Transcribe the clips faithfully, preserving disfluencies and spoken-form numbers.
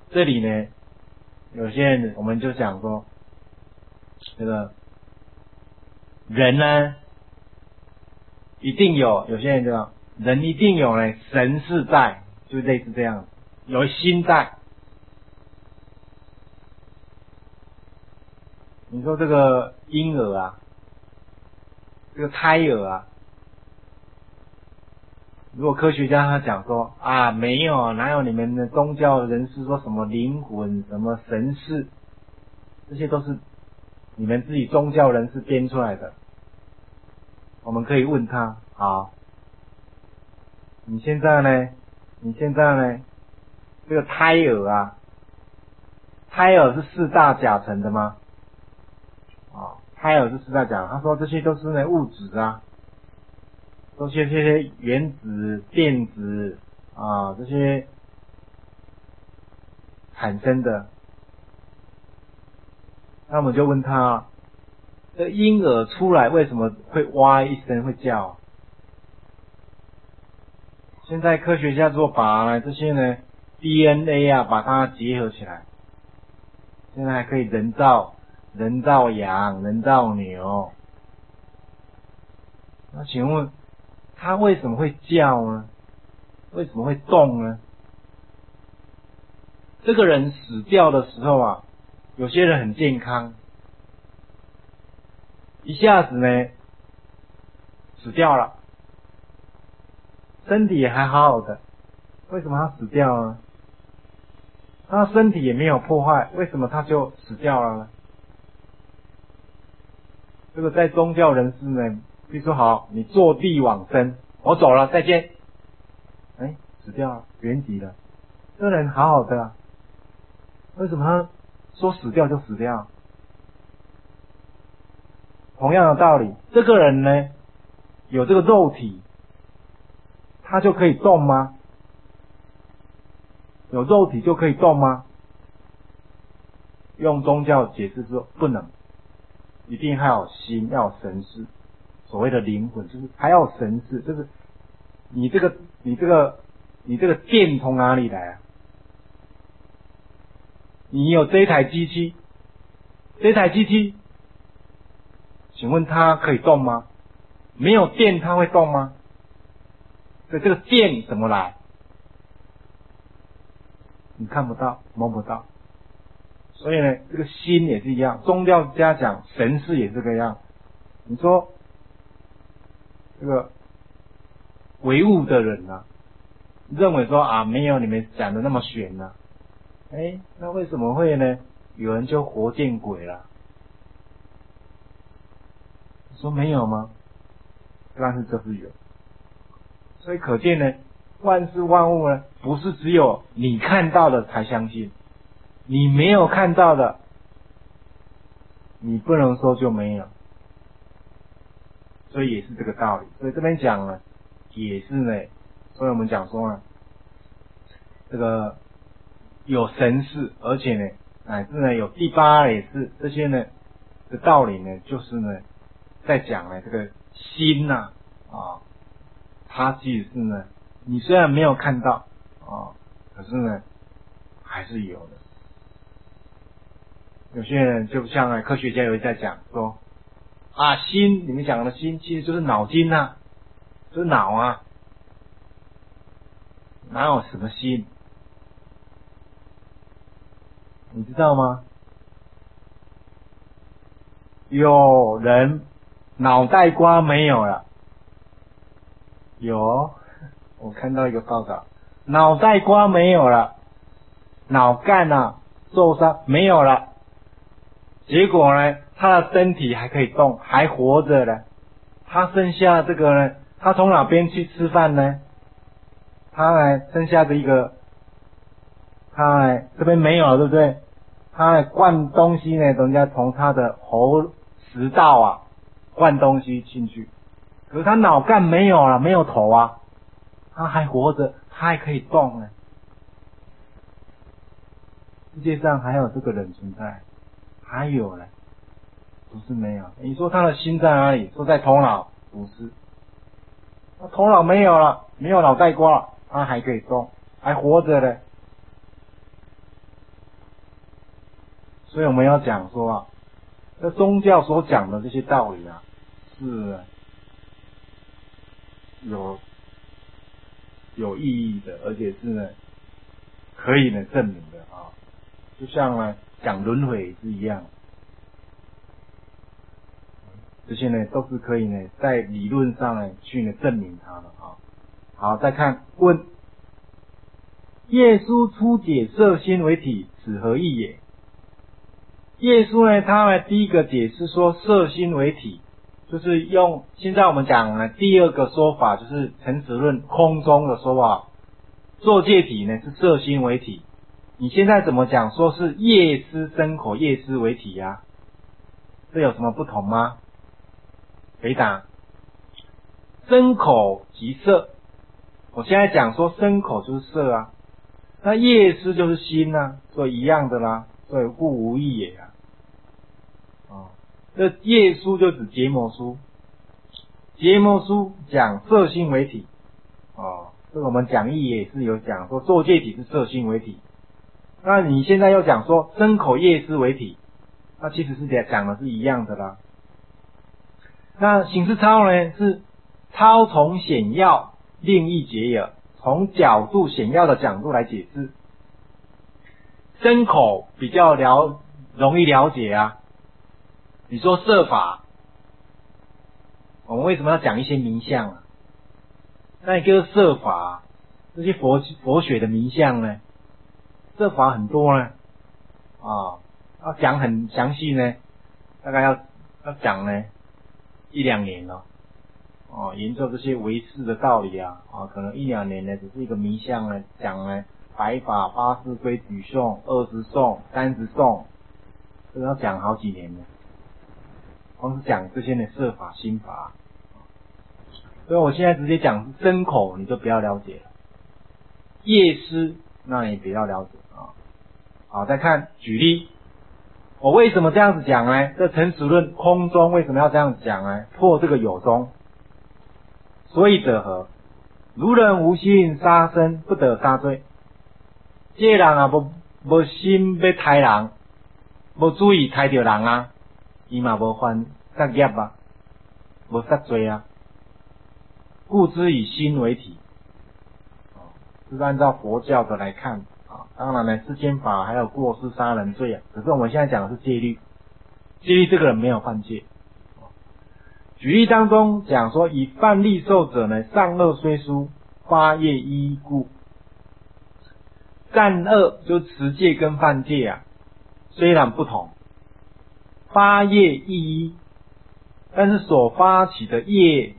这里呢，有些人我们就讲说，这个人呢，一定有，有些人就讲人一定有呢神是在，就类似这样，有心在。你说这个婴儿啊，这个胎儿啊，如果科学家他讲说啊，没有，哪有你们的宗教人士说什么灵魂、什么神识，这些都是你们自己宗教人士编出来的。我们可以问他，好，你现在呢？你现在呢？这个胎儿啊，胎儿是四大甲层的吗？啊，胎儿是四大甲，他说这些都是呢物质啊，都是这些原子、电子啊这些产生的。那我们就问他，这婴儿出来为什么会哇一声会叫？现在科学家做把呢这些呢 D N A 啊把它结合起来，现在还可以人造人造羊、人造牛。那请问它为什么会叫呢？为什么会动呢？这个人死掉的时候啊，有些人很健康，一下子呢死掉了，身体也还好好的，为什么他死掉了呢？他身体也没有破坏，为什么他就死掉了呢？这个在宗教人士呢，比如说好，你坐地往生，我走了，再见，哎，死掉了，原籍了，这个人好好的啊，为什么他说死掉就死掉？同样的道理，这个人呢，有这个肉体，他就可以动吗？有肉体就可以动吗？用宗教解释说不能，一定还有心，要有神识。所谓的灵魂就是还要有神识，就是你这个你这个你这个电从哪里来啊？你有这一台机器，这台机器，请问它可以动吗？没有电它会动吗？所以这个电怎么来？你看不到，摸不到。所以呢，这个心也是一样，宗教家讲神识也是这个样。你说这个唯物的人啊，认为说啊，没有你们讲的那么玄啊，哎，那为什么会呢？有人就活见鬼了？你说没有吗？但是就是有。所以可见呢，万事万物呢，不是只有你看到的才相信，你没有看到的，你不能说就没有。所以也是这个道理。所以这边讲呢，也是呢，所以我们讲说呢，这个有神识，而且呢，乃至呢有第八也是这些呢的道理呢，就是呢，在讲呢这个心呐 啊, 啊，它其实是呢，你虽然没有看到啊，可是呢还是有的。有些人就像呢科学家有在讲说啊，心，你们讲的心其实就是脑筋啊，就是脑啊，哪有什么心？你知道吗？有人脑袋瓜没有了，有，我看到一个报道，脑袋瓜没有了，脑干啊受伤没有了，结果呢，他的身体还可以动，还活着呢。他剩下这个呢，他从哪边去吃饭呢？他呢剩下的一个，他呢这边没有了，对不对？他呢灌东西呢，人家从他的喉食道啊灌东西进去，可是他脑干没有了，没有头啊，他还活着，他还可以动呢。世界上还有这个人存在，还有呢，不是没有。你说他的心在哪里？说在头脑，不是。他头脑没有了，没有脑袋瓜了，他还可以动，还活着呢。 所以我们要讲说啊，这宗教所讲的这些道理啊，是有有意义的，而且是呢可以呢证明的啊。就像呢讲轮回是一样，这些呢都是可以呢在理论上呢去呢证明它的啊。好，再看问：耶稣初解色心为体，此何意也？耶稣呢，他呢第一个解释说色心为体，就是用现在我们讲呢第二个说法，就是陈子论空中的说法，作界体呢是色心为体。你现在怎么讲说是业思身口业思为体呀、啊？这有什么不同吗？回答：身口即色。我现在讲说身口就是色啊，那业思就是心啊，所以一样的啦，所以故无异也啊。哦，这业书就指结摩书，结摩书讲色心为体。哦，这个我们讲义也是有讲说作界体是色心为体。那你现在又讲说身口业思为体，那其实是讲的是一样的啦。那形式超呢是超从显要另一解也，从角度显要的角度来解释。身口比较了容易了解啊。你说色法，我们为什么要讲一些名相啊？那一个色法，这些佛佛学的名相呢，色法很多呢，啊，要讲很详细呢，大概要要讲呢一两年了。哦，研究这些唯识的道理啊，啊，可能一两年呢，只是一个名相呢，讲呢白法、八识规矩颂、二十颂、三十颂，这个要讲好几年呢。光是讲这些呢色法、心法，所以我现在直接讲身口，你就不要了解了。业思，那你不要了解啊。好，再看举例，我为什么这样子讲呢？这陈实论空中为什么要这样子讲呢？破这个有中。所以者何？如人无心杀生，不得杀罪。这个人啊，无无心要杀人，无注意杀到人啊，伊嘛无犯杀业啊，无杀罪啊。故知以心为体。哦，这是按照佛教的来看啊。当然呢，世间法还有过失杀人罪啊。可是我们现在讲的是戒律，戒律这个人没有犯戒。举例当中讲说，以犯利受者呢，善恶虽殊，发业依故。善恶就持戒跟犯戒啊，虽然不同，发业亦一，但是所发起的业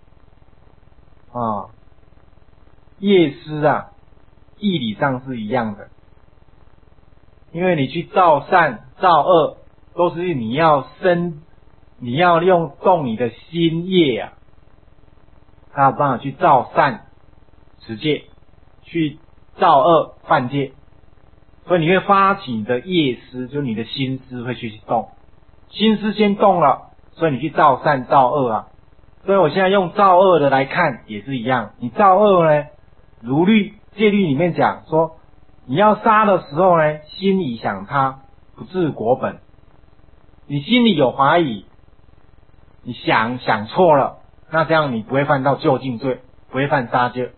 啊，业思啊，义理上是一样的。因为你去造善造恶，都是你要生。你要用动你的心业啊，才有办法去造善持戒，去造恶犯戒，所以你会发起你的业思，就你的心思会去动，心思先动了，所以你去造善造恶啊。所以我现在用造恶的来看也是一样，你造恶呢，如律戒律里面讲说，你要杀的时候呢，心里想他，不治果本，你心里有怀疑。你想想错了，那这样你不会犯到究竟罪，不会犯杀戒。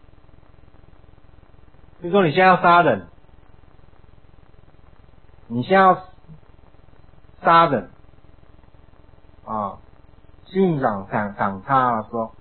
比如说你现在要杀人，你现在要杀人啊，心想想想他了说，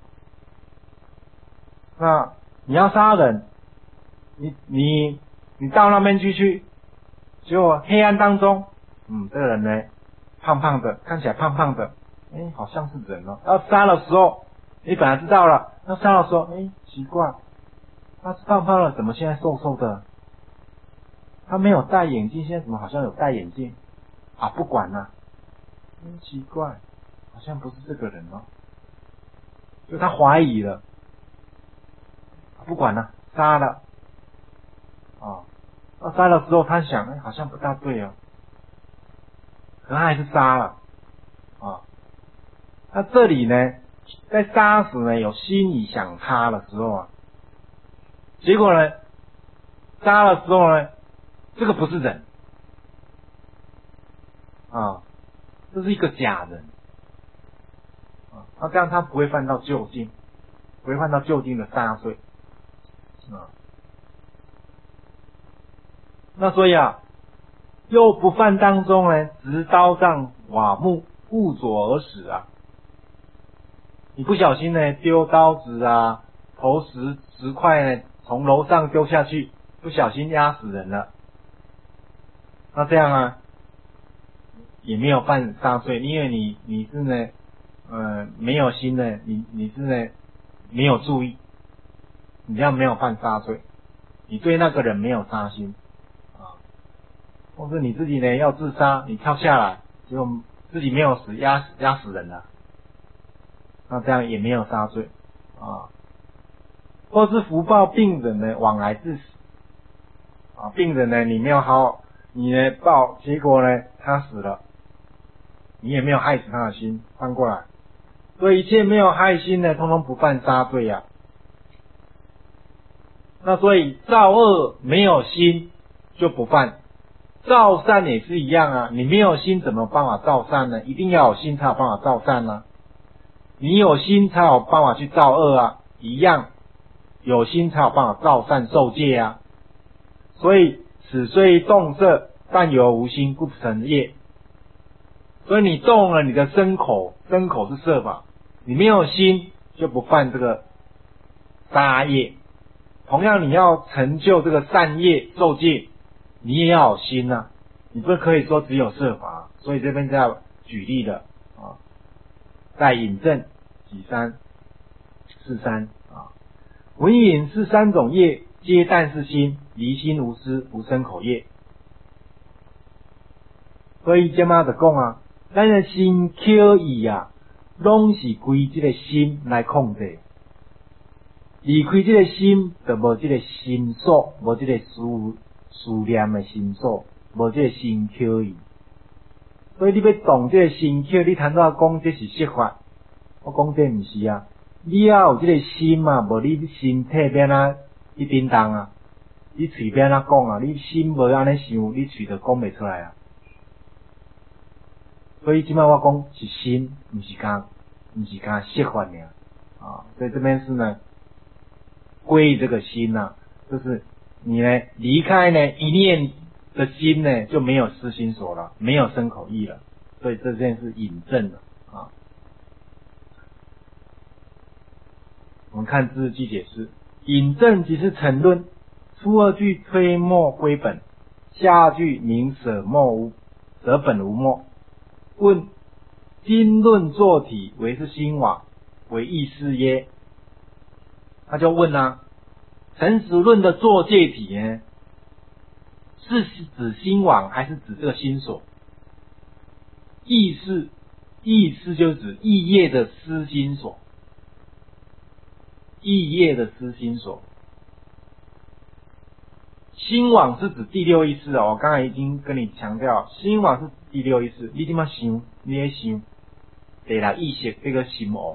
那你要杀人，你你你到那边去去，结果黑暗当中，嗯，这个人呢，胖胖的，看起来胖胖的。哎，好像是人哦。要杀的时候，你本来知道了，要杀的时候，哎，奇怪，他胖胖了，怎么现在瘦瘦的？他没有戴眼镜，现在怎么好像有戴眼镜？啊，不管了，嗯，奇怪，好像不是这个人哦。就他怀疑了，不管了，杀了。啊，要杀的时候，他想，哎，好像不大对哦，可他还是杀了。啊。那这里呢，在杀时呢，有心里想他的时候啊，结果呢，杀的时候呢，这个不是人， 啊，这是一个假人啊，那这样他不会犯到究竟，不会犯到究竟的杀罪啊。那所以啊，又不犯当中呢，执刀杖瓦木，误左而死啊。你不小心呢丢刀子啊，投石石块呢从楼上丢下去，不小心压死人了。那这样啊，也没有犯杀罪，因为你你是呢，呃，没有心呢，你你是呢没有注意，你这样没有犯杀罪，你对那个人没有杀心啊，或是你自己呢要自杀，你跳下来，结果自己没有死，压死压死人了，那这样也没有杀罪啊。或是福报病人呢往来致死啊，病人呢你没有好，你呢报，结果呢他死了，你也没有害死他的心，翻过来，所以一切没有害心呢，通通不犯杀罪呀、啊。那所以造恶没有心就不犯，造善也是一样啊，你没有心怎么办法造善呢？一定要有心才有办法造善啊，你有心才有办法去造恶啊，一样，有心才有办法造善受戒啊。所以此虽动色，但由无心，故不成业。所以你动了你的身口，身口是色法，你没有心就不犯这个杀业。同样你要成就这个善业受戒，你也要有心啊，你不可以说只有色法。所以这边就要举例了啊，在引证己三四三啊，文引是三种业，皆但是心，离心无失，无身口业。所以这么就讲啊，咱的心口意啊，拢是归这个心来控制。离开这个心，就无这个心所，无这个思思念的心所，无这个心口意。所以你要动这个心口，你谈到讲这是色法，我讲这不是啊。你要有这个心嘛，无你身体变啊一叮当啊，你嘴变啊讲啊，你心无安尼想，你嘴就讲袂出来啊。所以即摆我讲是心，不是讲，不是讲色法尔啊。所以这边是呢，归这个心啊，就是你呢离开呢一念的心呢，就没有思心所了，没有身口意了。所以这件是引证的啊。我们看字句解释，引证即是陈论，初二句推末归本，下句明舍末无舍本无末。问经论作体为是心网，为意识耶？他就问啊，诚实论的作戒体呢，是指心网还是指这个心所？意识，意识就是指意业的思心所，意业的思心所。心网是指第六意识哦，我刚才已经跟你强调，心网是第六意识，你怎么想，你也想，第六意识这个心网。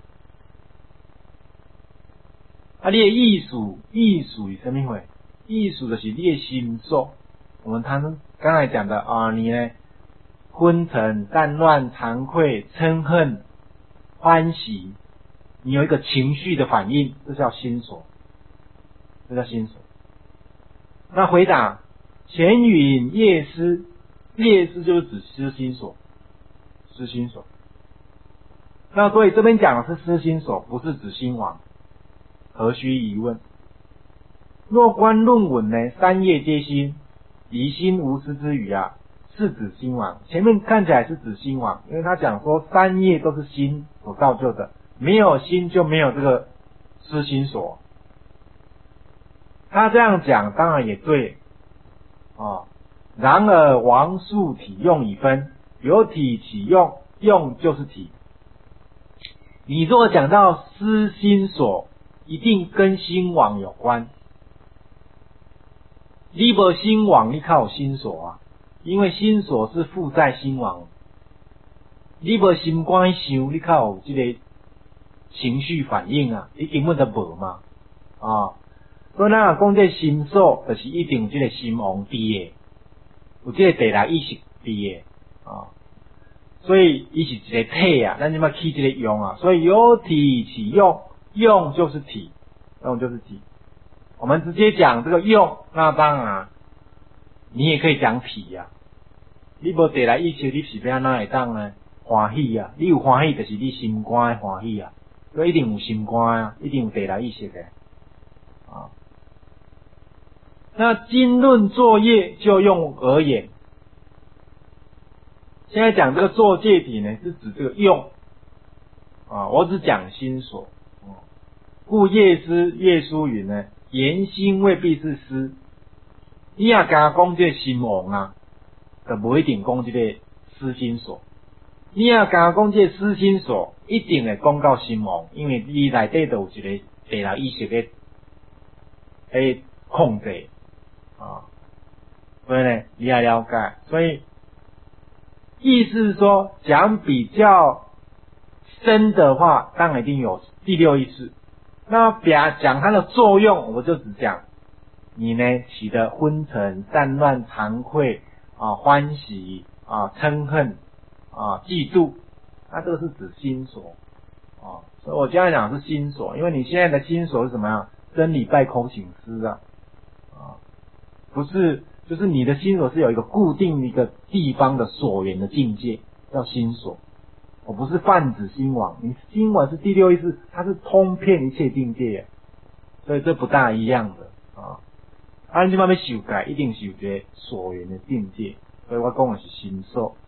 啊，你的意思，意思是什么会？意思就是你的心所。我们谈刚才讲的啊，你呢，昏沉、淡乱、惭愧、嗔恨、欢喜，你有一个情绪的反应，这叫心所，这叫心所。那回答前允业思，业思就是指思心所，思心所。那所以这边讲的是思心所，不是指心王，何须疑问？若观论文呢，三业皆心，离心无失之语啊，是指心王。前面看起来是指心王，因为他讲说三业都是心所造就的，没有心就没有这个思心所。他这样讲当然也对啊，然而王数体用已分，有体起用，用就是体。你如果讲到思心所，一定跟心网有关。你没心网，你靠有心所啊，因为心所是附在心网。你没心观想，你靠有这个情绪反应啊，你根本就无嘛啊。所以咱若讲这心所，就是一定有这个心王伫的，有这个第六意识伫的， 啊。所以伊是一个体啊，咱即摆起一个用啊，所以有体起用，用就是体，用就是体。我们直接讲这个用，那当然你也可以讲体呀、啊。你无地来意识，你是要哪会当呢？欢喜啊！你有欢喜，就是你心肝的欢喜啊。所以一定有心肝啊，一定有地来意识的啊。那经论作业就用而言。现在讲这个作界体呢，是指这个用啊，我只讲心所。故业师叶书云呢，言心未必是思。你也甲讲这个心王啊，就不一定讲这个思心所。你也甲讲这个思心所，一定会讲到心王，因为伊内底就有一个地来意识的诶控制啊。所以呢，你要了解，所以。意思是说，讲比较深的话，当然一定有第六意识。那表讲它的作用，我就只讲你呢起的昏沉、散乱、惭愧啊、欢喜啊、嗔恨啊、嫉妒，那这个是指心所啊。所以我刚才讲是心所，因为你现在的心所是什么呀？真理拜空醒思啊，啊，不是。就是你的心所是有一个固定一个地方的所缘的境界，叫心所。我不是泛指心王，你心王是第六意识，它是通遍一切境界，所以这不大一样的啊。啊，你这方面修改一定是有一个所缘的境界，所以我讲的是心所。